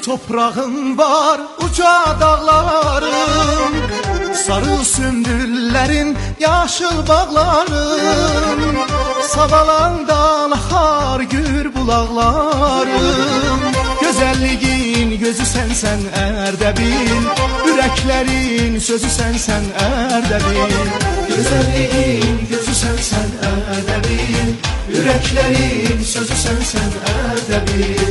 Toprağın var uca dağların, sarı sümbüllerin yaşıl bağların, Savalanda akar gür bulaqların. Gözəlliğin gözü sənsən Ərdəbil, ürəklərin sözü sənsən Ərdəbil. Gözəlliğin gözü sənsən Ərdəbil, ürəklərin sözü sənsən Ərdəbil.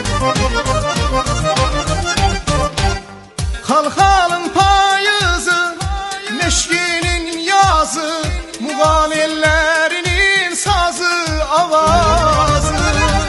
Xalxalın payızı, meşkinin yazı, muğan ellərinin sazı, avazı.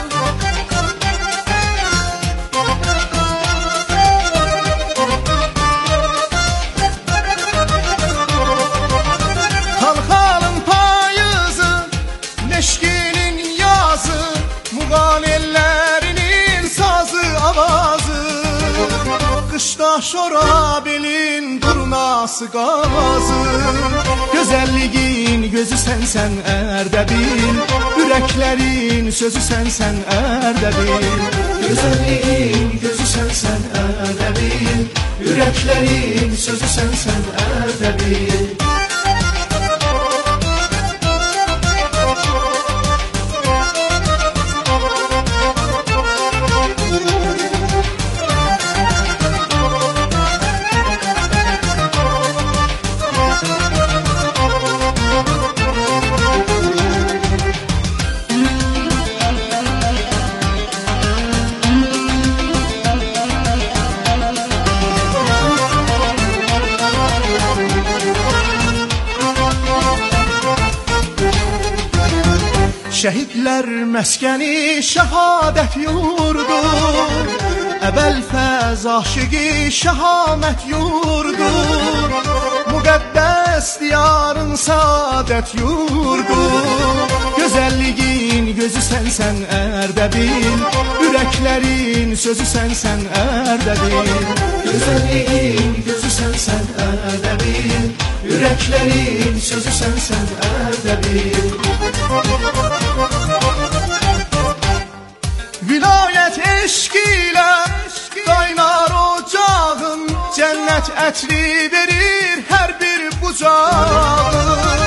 Xalxalın payızı, meşkinin yazı, muğan ellərinin sazı, avazı. Qışda şorabelin durnası qazı, gözəlliğin gözü sənsən Ərdəbil, ürəklərin sözü sənsən Ərdəbil. Gözəlliğin gözü sənsən Ərdəbil, ürəklərin sözü sənsən Ərdəbil. Şəhidlər məskəni şəhadət yurdu, əbəl fəz aşıqi şəhamət yurdu, müqəddəs diyarın saadət yurdu. Gözəlliğin gözü sənsən Ərdəbil, ürəklərin sözü sənsən Ərdəbil. Gözəlliğin gözü sənsən Ərdəbil, ürəklərin sözü sənsən Ərdəbil. Vilayət eşq ilə qaynar ocağın, cənnət ətri verir hər bir bucağın.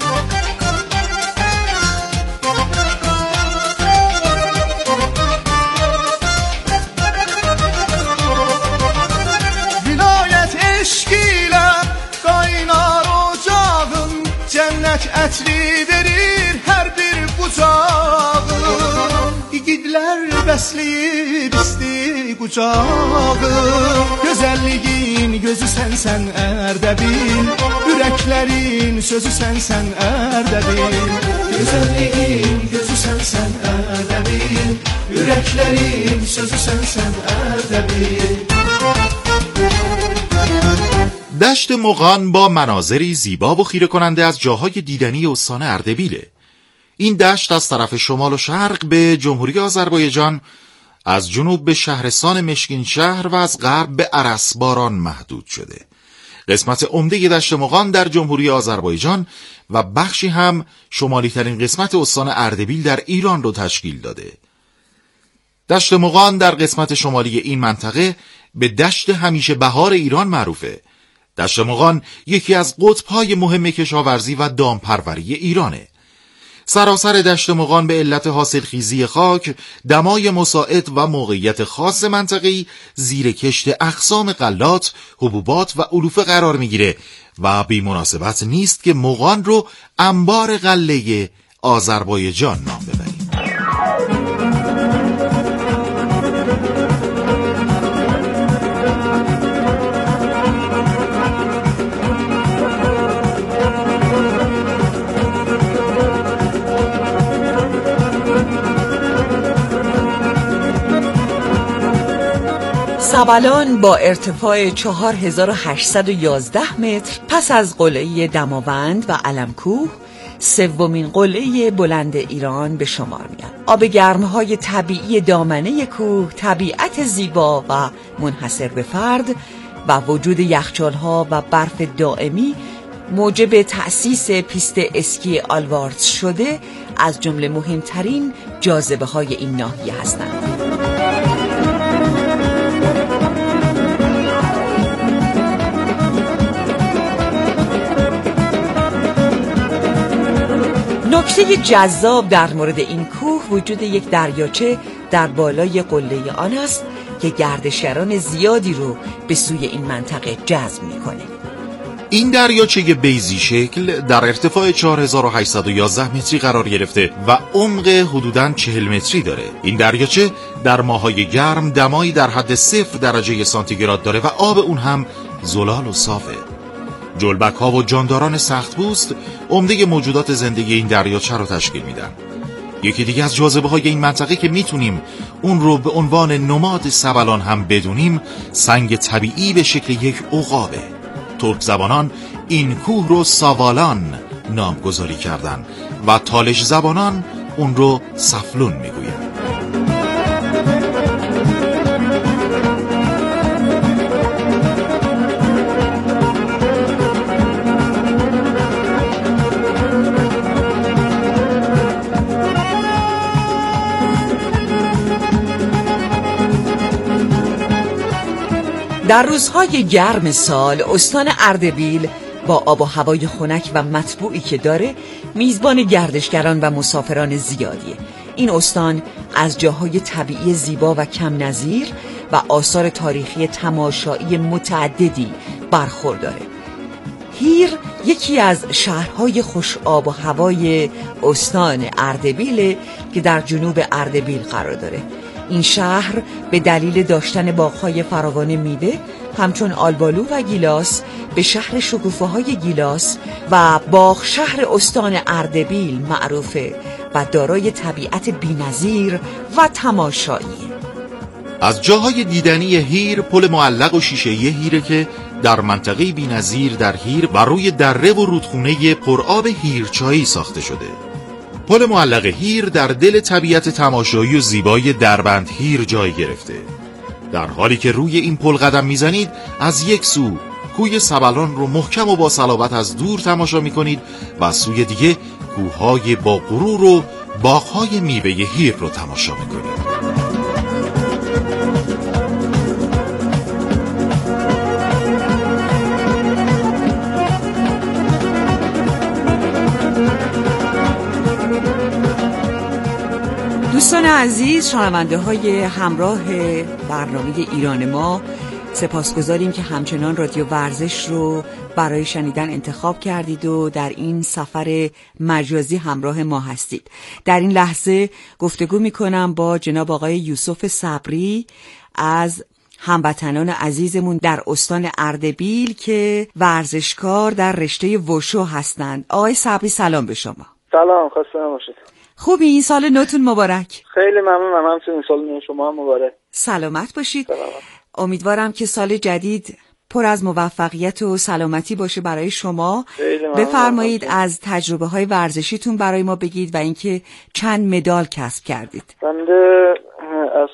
Vilayət eşq ilə qaynar ocağın, cənnət ətri verir hər bir bucağın. İgidlər bəsləyib isti qucağı, gözəlliğin gözü sənsən Ərdəbil, ürəklərin sözü sənsən Ərdəbil. Gözəlliğin gözü sənsən Ərdəbil, ürəklərin sözü sənsən Ərdəbil. دشت مغان با مناظری زیبا و خیره کننده از جاهای دیدنی استان اردبیله. این دشت از طرف شمال و شرق به جمهوری آذربایجان، از جنوب به شهرستان مشکین شهر و از غرب به ارسباران محدود شده. قسمت عمده دشت مغان در جمهوری آذربایجان و بخشی هم شمالی ترین قسمت استان اردبیل در ایران رو تشکیل داده. دشت مغان در قسمت شمالی این منطقه به دشت همیشه بهار ایران معروفه. دشت مغان یکی از قطب‌های مهم کشاورزی و دامپروری ایرانه. سراسر دشت مغان به علت حاصلخیزی خاک، دمای مساعد و موقعیت خاص منطقه‌ای زیر کشت اقسام غلات، حبوبات و علوفه قرار میگیره و بی مناسبت نیست که مغان رو انبار غله آذربایجان نام ببریم. سبلان با ارتفاع 4811 متر پس از قلعه دماوند و علمکوه سومین قلعه بلند ایران به شمار میاد. آب گرم‌های طبیعی دامنه کوه، طبیعت زیبا و منحصر به فرد و وجود یخچال‌ها و برف دائمی موجب تأسیس پیست اسکی آلوارز شده از جمله مهمترین جاذبه‌های این ناحیه هستند. نکته جذاب در مورد این کوه وجود یک دریاچه در بالای قله آن است که گردشگران زیادی رو به سوی این منطقه جذب میکنه. این دریاچه بیضی شکل در ارتفاع 4811 متری قرار گرفته و عمق حدوداً 40 متری داره. این دریاچه در ماهای گرم دمایی در حد 0 درجه سانتیگراد داره و آب اون هم زلال و صافه. جلبک ها و جانداران سخت‌پوست عمده موجودات زندگی این دریاچه رو تشکیل میدن. یکی دیگه از جاذبه های این منطقه که میتونیم اون رو به عنوان نماد سبلان هم بدونیم، سنگ طبیعی به شکل یک عقابه. ترک زبانان این کوه رو ساوالان نامگذاری کردن و تالش زبانان اون رو سفلون میگوین. در روزهای گرم سال استان اردبیل با آب و هوای خنک و مطبوعی که داره میزبان گردشگران و مسافران زیادیه. این استان از جاهای طبیعی زیبا و کم نظیر و آثار تاریخی تماشایی متعددی برخورداره. هیر یکی از شهرهای خوش آب و هوای استان اردبیل که در جنوب اردبیل قرار داره. این شهر به دلیل داشتن باغ‌های فراوان میوه همچون آلبالو و گیلاس به شهر شکوفه‌های گیلاس و باغ شهر استان اردبیل معروفه و دارای طبیعت بی‌نظیر و تماشایی. از جاهای دیدنی هیر پل معلق و شیشه‌ای هیره که در منطقه بی‌نظیر در هیر و روی دره و رودخونه پرآب هیرچایی ساخته شده. پل معلق هیر در دل طبیعت تماشایی و زیبای دربند هیر جای گرفته. در حالی که روی این پل قدم میزنید از یک سو کوه سبلان رو محکم و با صلابت از دور تماشا میکنید و از سوی دیگه کوههای با غرور و باغهای میوه هیر رو تماشا میکنید. دوستان عزیز، شنونده های همراه برنامه ایران ما، سپاسگزاریم که همچنان رادیو ورزش رو برای شنیدن انتخاب کردید و در این سفر مجازی همراه ما هستید. در این لحظه گفتگو میکنم با جناب آقای یوسف صبری از هموطنان عزیزمون در استان اردبیل که ورزشکار در رشته وشو هستند. آقای صبری سلام به شما. سلام، خسته نباشید. خوبی؟ این سال نوتون مبارک. خیلی ممنونم، همچنین سال نو شما هم مبارک. سلامت باشید. سلامت. امیدوارم که سال جدید پر از موفقیت و سلامتی باشه برای شما. بفرمایید از تجربه های ورزشیتون برای ما بگید و اینکه چند مدال کسب کردید. بنده از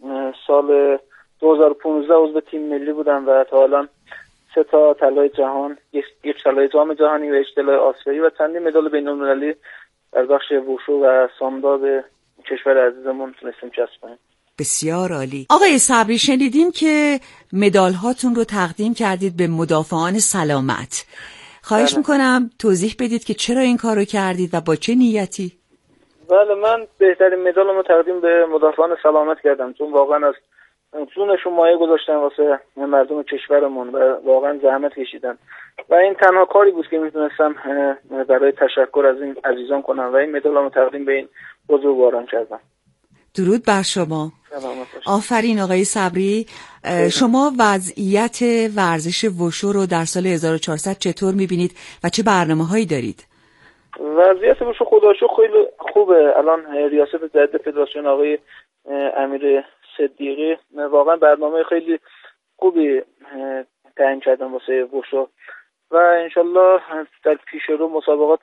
سال 2015 عضو تیم ملی بودم و تا الان 3 تا طلای جهان، یک طلای جام جهانی و 1 طلای آسیایی و چندین مدال بین‌المللی در بخش وشو و سامبا به کشور عزیزمون تونستیم کسب کنیم. بسیار عالی. آقای صبری، شنیدیم که مدال هاتون رو تقدیم کردید به مدافعان سلامت. خواهش میکنم توضیح بدید که چرا این کارو کردید و با چه نیتی؟ بله، من بهترین مدالمو تقدیم به مدافعان سلامت کردم، چون واقعا از جونشون مایه گذاشتن واسه مردم کشورمون و واقعا زحمت کشیدن و این تنها کاری بود که میتونستم برای تشکر از این عزیزان کنم و این مدالمو تقدیم به این بزرگواران کردم. درود بر شما. آفرین آقای صبری. شما وضعیت ورزش وشو رو در سال 1400 چطور میبینید و چه برنامه‌هایی دارید؟ وضعیت وشو خداشو خیلی خوبه. الان ریاست جدید فدراسیون آقای امیر صدیقی واقعا برنامه خیلی خوبی تعیین کردن واسه وشو و انشالله در پیش رو مسابقات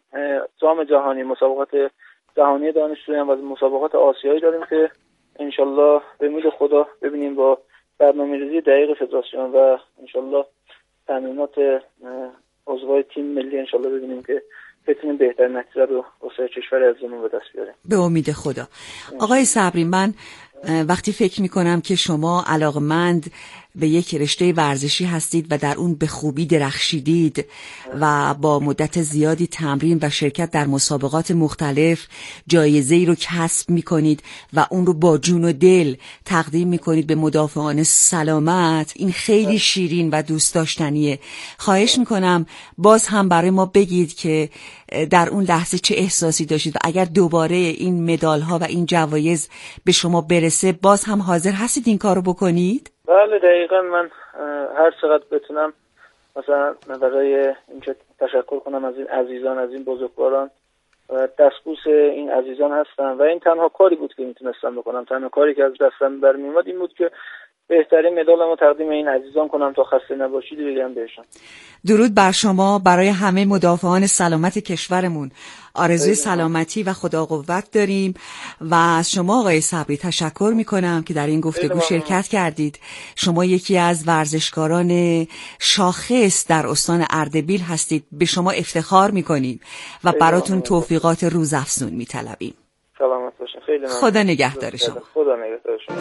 جام جهانی، مسابقات جهانی دانشجویان و مسابقات آسیایی داریم که انشالله به امید خدا ببینیم با برنامه‌ریزی دقیق فدراسیون و انشالله تمرینات عضوای تیم ملی انشالله ببینیم که بتونیم بهترین نتیجه رو واسه کشور عزیزمون به دست بیاریم. به امید خدا. آقای صبری، من وقتی فکر میکنم که شما علاقمند به یک رشته ورزشی هستید و در اون به خوبی درخشیدید و با مدت زیادی تمرین و شرکت در مسابقات مختلف جایزه‌ای رو کسب می‌کنید و اون رو با جون و دل تقدیم می‌کنید به مدافعان سلامت. این خیلی شیرین و دوست داشتنیه. خواهش می‌کنم باز هم برای ما بگید که در اون لحظه چه احساسی داشتید و اگر دوباره این مدال‌ها و این جوایز به شما برسه باز هم حاضر هستید این کارو بکنید؟ بله دقیقاً. من هر چقدر بتونم مثلا برای اینکه تشکر کنم از این عزیزان، از این بزرگواران و دستبوس این عزیزان هستم و این تنها کاری بود که میتونستم بکنم. تنها کاری که از دستم برمی اومد این بود که بهترین مدالمو تقدیم این عزیزان کنم تا خسته نباشید بگم بهشون. درود بر شما. برای همه مدافعان سلامت کشورمون آرزوی سلامتی و خدا قوت داریم و از شما آقای صبری تشکر میکنم که در این گفتگو شرکت کردید. شما یکی از ورزشکاران شاخص در استان اردبیل هستید. به شما افتخار میکنیم و براتون توفیقات روزافزون میطلبیم. سلامت باشین. خیلی ممنون. خدا نگهدار شما. خدا نگهدار شما.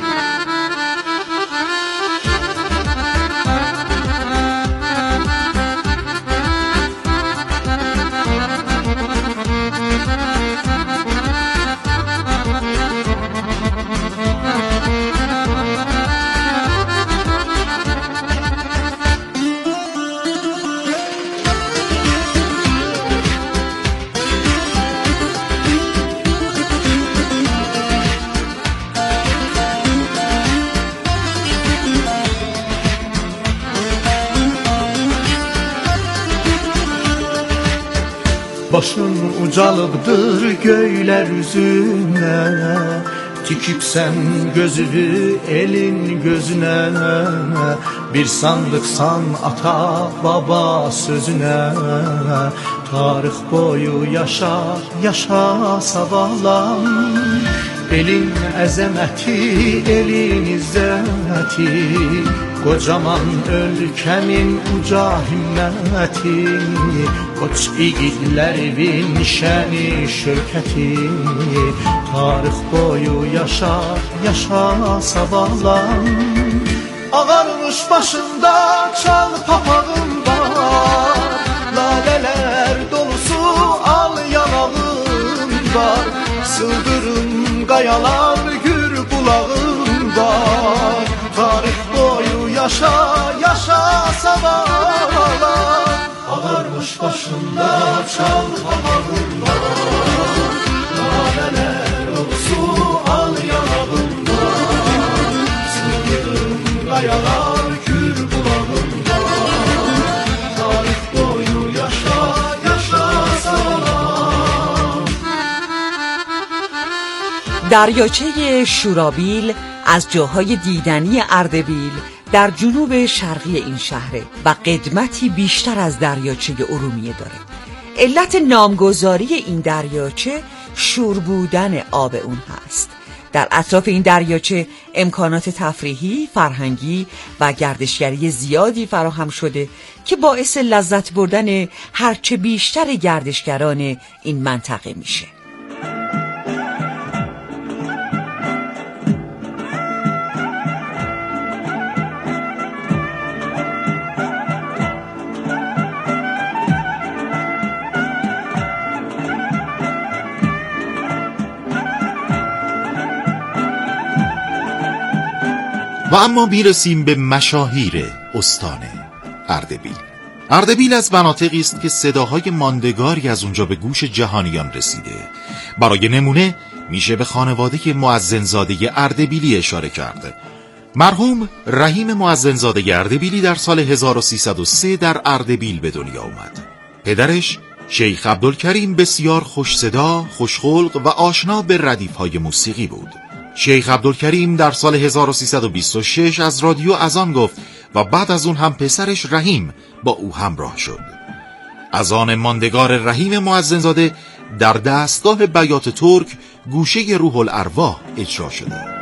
Başın ucalıbdır göylər üzünə, tikibsən gözünü elin gözünə, bir sandıqsan ata baba sözünə, tarix boyu yaşa, yaşa sağlam, elin əzəməti, elin izzəti, kocaman ölkəmin uca himməti, koç igidlərin şəni şövkəti, tarix boyu yaşa, yaşa sağlam. Ağarmış başında çal papağım var, laleler dolusu al yanağım var, sıldırım qayalar gür bulağım var, tarix boyu yaşa, yaşa sağlam. Ağarmış başında çal papağım var, laleler dolusu al yanağım var, sıldırım qayalar gür bulağım var, tarix boyu yaşa, yaşa sağlam. دریاچه شورابیل از جاهای دیدنی اردبیل در جنوب شرقی این شهره و قدمتی بیشتر از دریاچه ارومیه داره. علت نامگذاری این دریاچه شور بودن آب اون هست. در اطراف این دریاچه امکانات تفریحی، فرهنگی و گردشگری زیادی فراهم شده که باعث لذت بردن هرچه بیشتر گردشگران این منطقه میشه. و اما میرسیم به مشاهیر استان اردبیل. اردبیل از مناطقی است که صداهای ماندگاری از اونجا به گوش جهانیان رسیده. برای نمونه میشه به خانواده مؤذنزاده اردبیلی اشاره کرد. مرحوم رحیم مؤذنزاده اردبیلی در سال 1303 در اردبیل به دنیا اومد. پدرش شیخ عبدالکریم بسیار خوش صدا، خوشخلق و آشنا به ردیف‌های موسیقی بود. شیخ عبدالکریم در سال 1326 از رادیو اذان گفت و بعد از اون هم پسرش رحیم با او همراه شد. اذان ماندگار رحیم مؤذنزاده در دستگاه بیات ترک گوشه روح الارواح اجرا شده.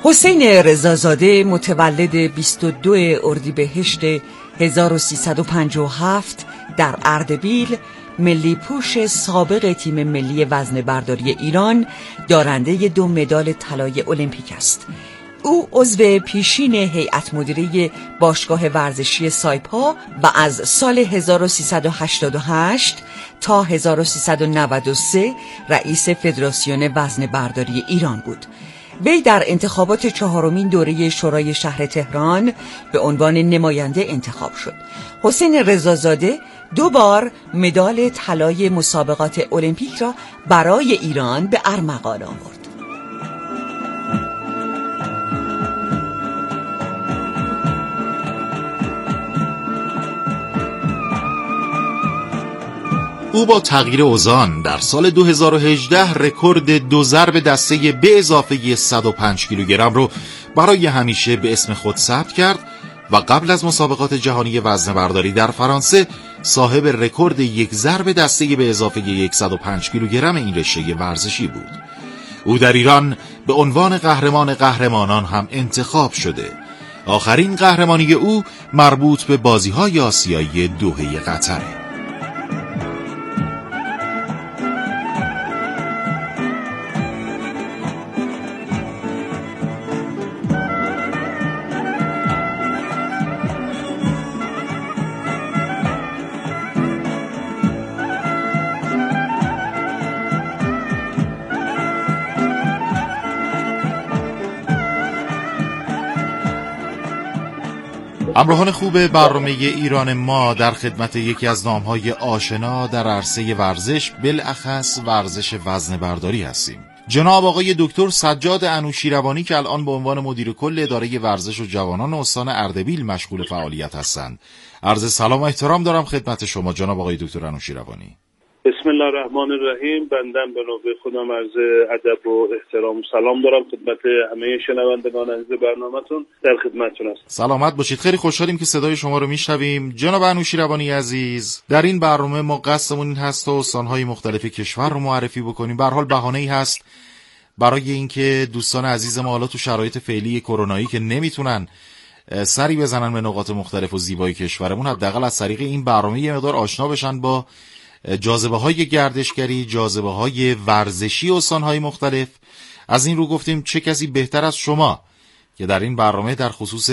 حسین رضازاده متولد 22 اردیبهشت 1357 در اردبیل، ملی پوش سابق تیم ملی وزنه‌برداری ایران، دارنده 2 مدال طلای المپیک است. او عضو پیشین هیئت مدیره باشگاه ورزشی سایپا و از سال 1388 تا 1393 رئیس فدراسیون وزنه‌برداری ایران بود. وی در انتخابات 4مین دوره شورای شهر تهران به عنوان نماینده انتخاب شد. حسین رضازاده 2 بار مدال طلای مسابقات المپیک را برای ایران به ارمغان آورد. او با تغییر اوزان در سال 2018 رکورد 2 ضرب دسته به اضافه 105 کیلوگرم رو برای همیشه به اسم خود ثبت کرد و قبل از مسابقات جهانی وزنه‌برداری در فرانسه صاحب رکورد 1 ضرب دسته به اضافه 105 کیلوگرم این رشته ورزشی بود. او در ایران به عنوان قهرمان قهرمانان هم انتخاب شده. آخرین قهرمانی او مربوط به بازی‌های آسیایی دوحه قطره. همراهان خوب برنامه ایران ما، در خدمت یکی از نام‌های آشنا در عرصه ورزش، بالاخص ورزش وزنه‌برداری هستیم. جناب آقای دکتر سجاد انوشیروانی که الان به عنوان مدیر کل اداره ورزش و جوانان استان اردبیل مشغول فعالیت هستند. عرض سلام و احترام دارم خدمت شما جناب آقای دکتر انوشیروانی. بسم الله الرحمن الرحیم. بندم به نوبه خودم عرض ادب و احترام و سلام دارم خدمت همه شنوندگان عزیز برنامه‌تون. در خدمتتون هستم. سلامت باشید. خیلی خوشحالیم که صدای شما رو میشنویم. جناب انوشیروانی عزیز، در این برنامه ما قصدمون این هست تا استان‌های مختلف کشور رو معرفی بکنیم. به هر حال بهانه‌ای هست برای اینکه دوستان عزیز ما حالا تو شرایط فعلی کرونایی که نمیتونن سری بزنن به نقاط مختلف و زیبای کشورمون، حداقل از طریق این برنامه یه مقدار آشنا بشن با جاذبه‌های گردشگری، جاذبه‌های ورزشی استان‌های مختلف. از این رو گفتیم چه کسی بهتر از شما که در این برنامه در خصوص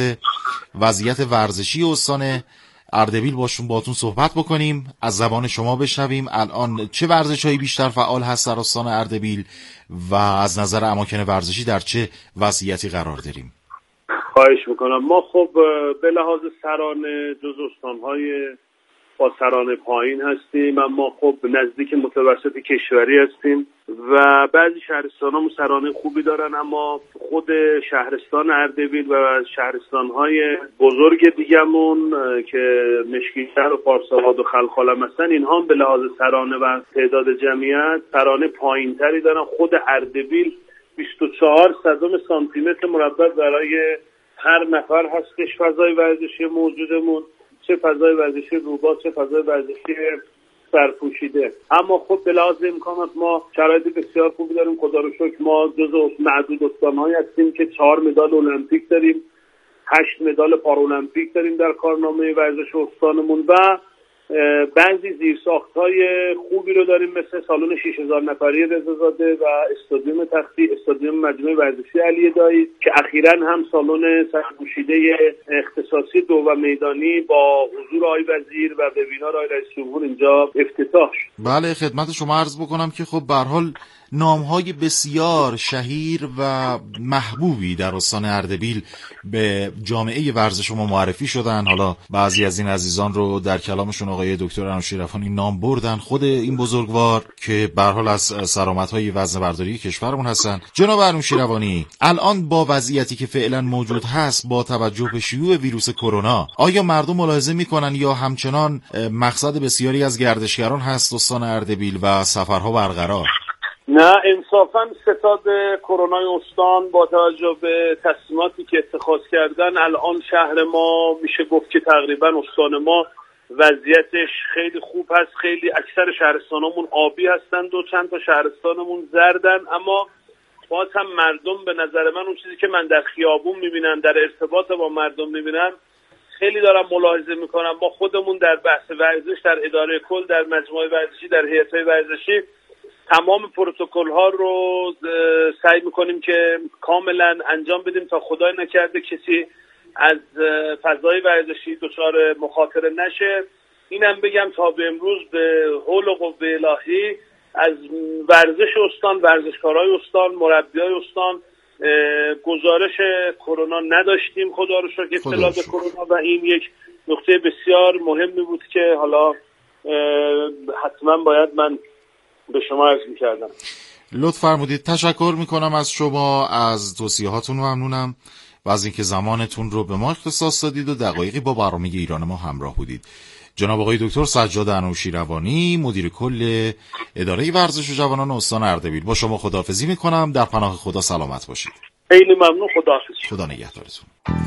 وضعیت ورزشی استان اردبیل باتون صحبت بکنیم، از زبان شما بشنویم الان چه ورزش‌هایی بیشتر فعال هست در استان اردبیل و از نظر اماکن ورزشی در چه وضعیتی قرار داریم. خواهش میکنم. ما خب به لحاظ سرانه جز استان‌های با سرانه پایین هستیم، اما خب نزدیک متوسط کشوری هستیم و بعضی شهرستان‌ها سرانه خوبی دارن، اما خود شهرستان اردبیل و شهرستان‌های بزرگ دیگمون که مشکی‌شهر و پارساباد و خلخالم هستن، اینها هم به لحاظ سرانه و تعداد جمعیت سرانه پایین‌تری دارن. خود اردبیل 24 سانتی متر مربع برای هر نفر هستش فضای ورزشی موجودمون، چه فضای ورزشی روباه چه فضای ورزشی سرپوشیده. اما خب به لحاظ امکانات ما شرایط بسیار خوبی داریم. خدا رو شکر ما جزو معدود استان‌هایی هستیم که 4 مدال المپیک داریم، 8 مدال پارالمپیک داریم در کارنامه ورزش استانمون و بعضی زیرساخت‌های خوبی رو داریم مثل سالن 6000 نفری رضازاده و استادیوم تختی، استادیوم مجمع ورزشی علی دایی که اخیراً هم سالن سرپوشیده اختصاصی 2 و میدانی با حضور آقای وزیر و وبینار آقای رئیس جمهور اینجا افتتاح شد. بله، خدمت شما عرض بکنم که خب به هر حال نام‌های بسیار شهیر و محبوبی در استان اردبیل به جامعه ورزش ما معرفی شدن. حالا بعضی از این عزیزان رو در کلامشون آقای دکتر انوشیروانی نام بردن، خود این بزرگوار که به هر حال از سرآمدهای وزنه‌برداری کشورمون هستن. جناب انوشیروانی، الان با وضعیتی که فعلا موجود هست با توجه به شیوع ویروس کرونا، آیا مردم ملاحظه میکنن یا همچنان مقصد بسیاری از گردشگران هست استان اردبیل و سفرها برقرار؟ نه، انصافا ستاد کرونای استان با توجه به تصمیماتی که اتخاذ کردن الان شهر ما میشه گفت که تقریبا استان ما وضعیتش خیلی خوب هست. خیلی اکثر شهرستانمون آبی هستند و چند تا شهرستانمون زردن، اما باز هم مردم به نظر من اون چیزی که من در خیابون میبینم، در ارتباط با مردم میبینم، خیلی دارم ملاحظه میکنم. ما خودمون در بحث ورزش، در اداره کل، در مجموعه ورزشی، در هیئت‌های ورزشی تمام پروتکل ها رو سعی میکنیم که کاملا انجام بدیم تا خدای نکرده کسی از فضای ورزشی دچار مخاطره نشه. اینم بگم تا به امروز به حول و قوه الهی از ورزش استان، ورزشکارای استان، مربیای استان گزارش کرونا نداشتیم، خدا رو شکر، اطلاع به کرونا، و این یک نکته بسیار مهمی بود که حالا حتما باید من به شما عرض می‌کردم. لطف فرمودید. تشکر میکنم از شما، از توصیهاتون ممنونم و از اینکه زمانتون رو به ما اختصاص دادید و دقایقی با برنامه ایران ما همراه بودید. جناب آقای دکتر سجاد انوشیروانی، مدیر کل اداره ورزش و جوانان استان اردبیل، با شما خداحافظی میکنم. در پناه خدا سلامت باشید. خیلی ممنون. خداحافظ. خدا نگهدارتون.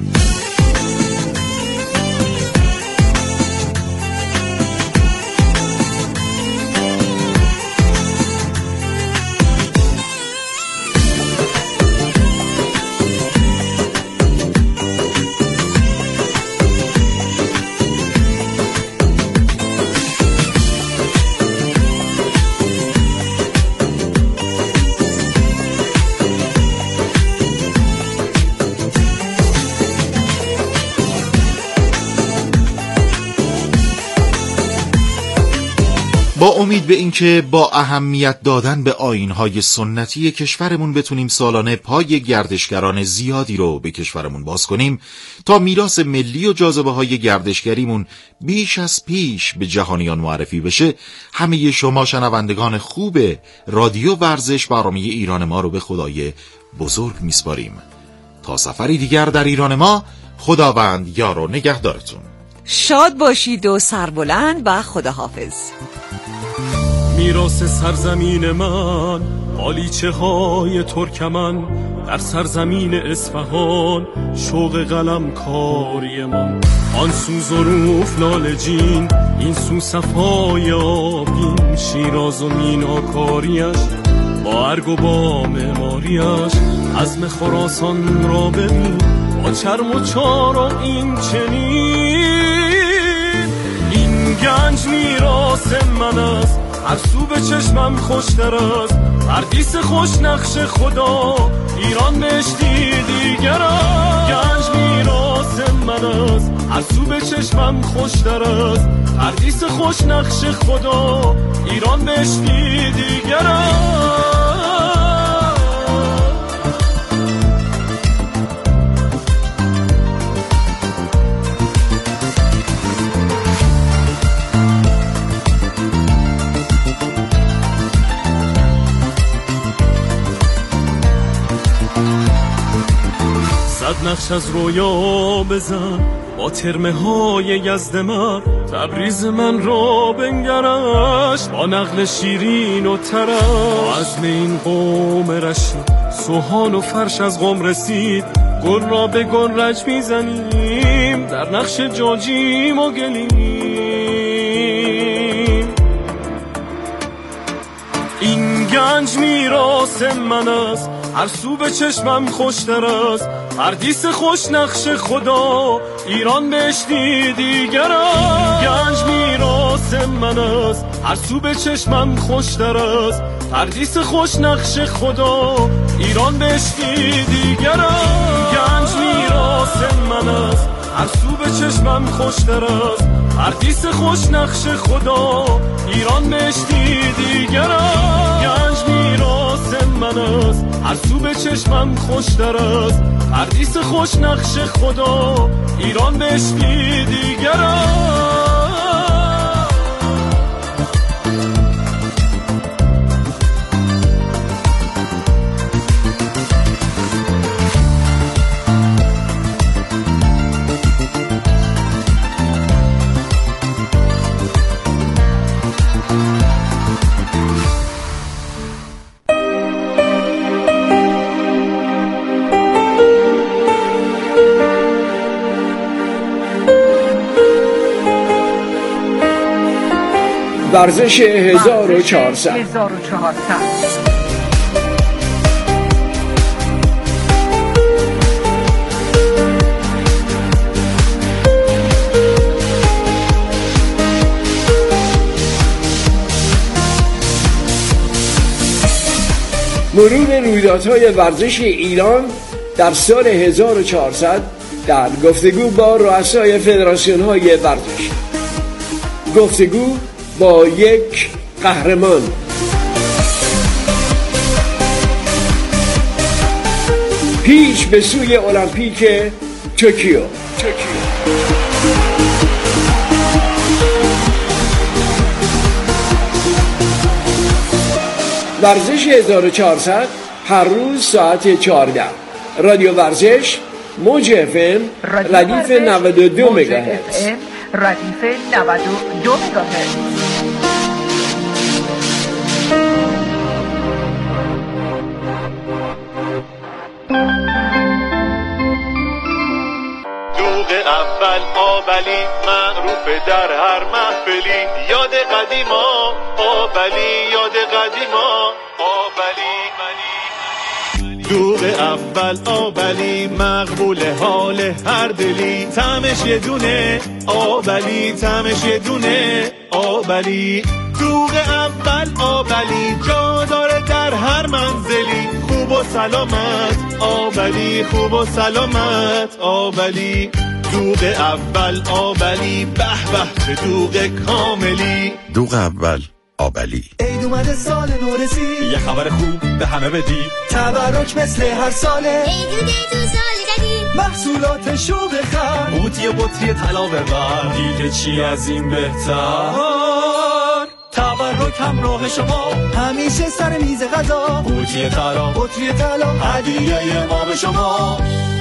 با امید به اینکه با اهمیت دادن به آیین‌های سنتی کشورمون بتونیم سالانه پای گردشگران زیادی رو به کشورمون باز کنیم تا میراث ملی و جاذبه‌های گردشگریمون بیش از پیش به جهانیان معرفی بشه، همه شما شنوندگان خوب رادیو ورزش برنامه ایران ما رو به خدای بزرگ میسپاریم. تا سفری دیگر در ایران ما، خداوند یار و نگهدارتون. شاد باشید و سربلند و خداحافظ. میراث سرزمین من، قالیچه های ترکمن، در سرزمین اصفهان شوق قلم کاری من. آن سو ظروف لالجین، این سو صفای آبین، شیراز و میناکاریش با ارگ و با معماریش. عزم خراسان را ببین با چرم و چارا این چنین. این گنج میراث من است، هر سو به چشمم خوشتر است. پردیس خوش نقش خدا، ایران بهشتی دیگر است. گنج میراث من است، هر سو به چشمم خوشتر است. پردیس خوش نقش خدا، ایران بهشتی دیگر است. صد نقش از رویا بزن با ترمه های یزد من. تبریز من را بنگرش با نقل شیرین و ترش. عزم این قوم رشید سوهان و فرش از قم رسید. گل را به گل رج میزنیم، در نقش جاجیم و گلیم. این گنج میراث من است، هر سو به چشمم خوشتر است. پردیس خوش نقش خدا، ایران بهشتی دیگر است. گنج میراث من است، هر سو به چشمم خوشتر است. پردیس خوش نقش خدا، ایران بهشتی دیگر است. گنج میراث من است، هر سو به چشمم خوشتر است. پردیس خوش نقش خدا، ایران بهشتی دیگر است. گنج میراث من است، هر سو به چشمم خوشتر است. پردیس خوش نقش خدا، ایران بهشتی دیگر است. ورزش 1400. مرور رویدادهای ورزش ایران در سال 1400 در گفتگو با رؤسای فدراسیون‌های ورزش. گفتگو با یک قهرمان. پیش به سوی المپیک توکیو. ورزش 1400 هر روز ساعت 14. رادیو ورزش موج FM ردیف 92 مگاهرتز. ردیف 92 مگاهرتز. اول آبلی معروف در هر محفلی، یاد قدیما آبلی، یاد قدیما آبلی. دوغ اول آبلی مقبول حال هر دلی، طعمش یه دونه آبلی، طعمش یه دونه آبلی. دوغ اول آبلی جا داره در هر منزلی، خوب و سلامت آبلی، خوب و سلامت آبلی. دوغ اول آبلی، به به چه دوغ کاملی. دوغ اول آبلی. عید اومده سال نورسی، یه خبر خوب به همه بدی، تبرک مثل هر ساله، عیدونه تو سال جدید، محصولاتشو بخر، بوتی بطری طلا ببر، دیگه چی از این بهتر. تبرک همراه شما، همیشه سر میز غذا، بوتی طلا، بطری طلا، هدیه ما به شما.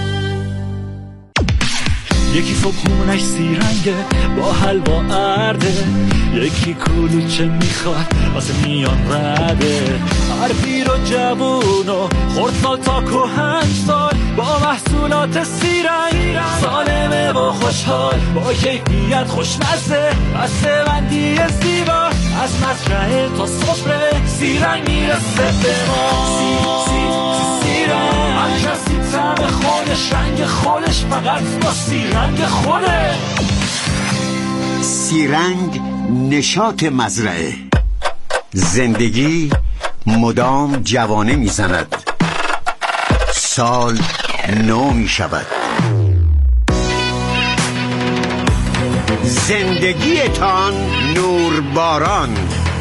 یکی صبحونش سیرنگه با حلوا ارده، یکی کلوچه میخواد واسه میان رده. هر پیر و جوون و خردسال تا کهن سال، با محصولات سیرنگ سالمه و خوشحال، با کیفیت خوشمزه بسته بندی زیبا، از مزرعه تا سفره سیرنگ میرسه به ما. سیرنگ هر کسی طعم خودش، رنگ خودش، فقط با سیرنگ خوده. سیرنگ نشاط مزرعه، زندگی مدام جوانه میزند، سال نو میشود. زندگیتان نورباران،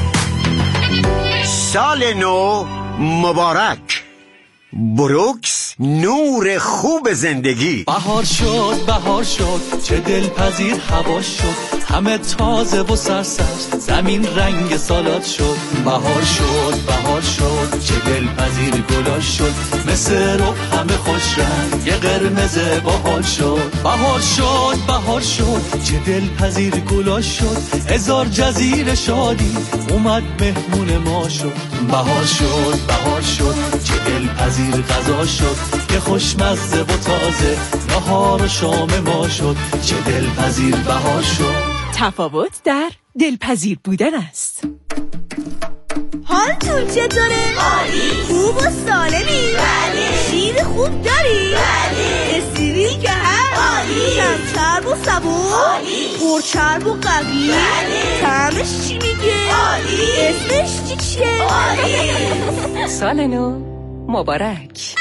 سال نو مبارک. بروکس نور خوب زندگی. بهار شد بهار شد چه دلپذیر هوا شد، همه تازه و سرسبز زمین رنگ سالاد شد. بهار شد بهار شد چه دلپذیر گلا شد، مثل رب همه خوش رنگ یه قرمز باحال شد. بهار شد بهار شد چه دلپذیر گلا شد، هزار جزیره شادی اومد مهمون ما شد. بهار شد بهار شد چه دلپذیر غذا شد، که خوشمزه و تازه نهار و شام ما شد. چه دلپذیر بهار شد. تفاوت در دلپذیر بودن است. حالتون چطوره؟ عالی. خوب و سالمی؟ بله. شیر خوب داری؟ بله. استریل که هست؟ عالی. کم چرب و صبور؟ عالی. پرچرب و قوی؟ بله. طعمش چی میگه؟ عالی. اسمش چیه؟ عالی. سال نو مبارک.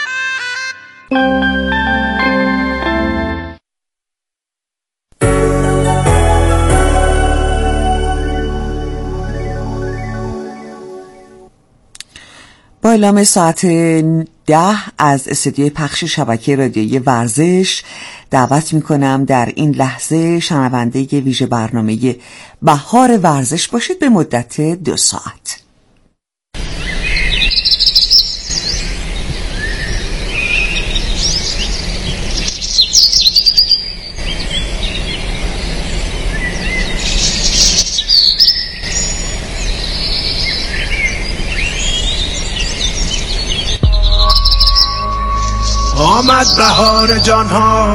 با اعلام ساعت 10 از استودیوی پخش شبکه رادیویی ورزش دعوت میکنم در این لحظه شنونده ویژه برنامه بهار ورزش باشید به مدت 2 ساعت. آمد بهار جانها